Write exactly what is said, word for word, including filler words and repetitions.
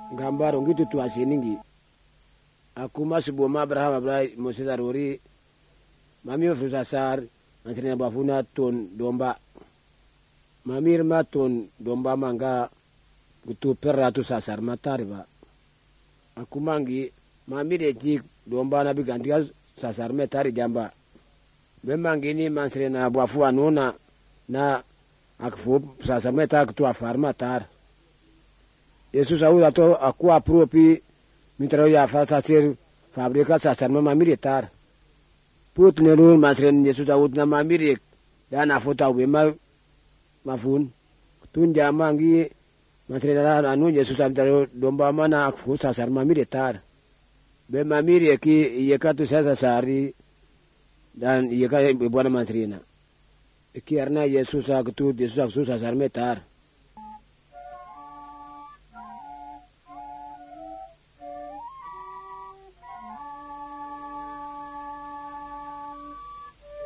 Gambaro gitu tu asiningi. Aku masih buat Abraham Abraham Moses aruri. Mami mafru sasar nasrina bafuna ton domba. Mami irma ton domba manga gutu perratu sasar matari ba. Aku mangi mami rejik domba nabi gantiga sasar metari jamba. Memang ini nasrina bafua nona na akfu sasar metari tu afar matar. Yesus au ato aku apropi mitaro ya fasasir fabrika sasar mami retar. Put nerun masren Yesus au na mami rek dan afota wema mafun tun jamangi masren anu Yesus abdaro domba mana akfu sasar mami retar. Be mami reki yekatu sasari dan yeka buana masrena. Kiarna Yesus aku tu Yesus aku sasar metar.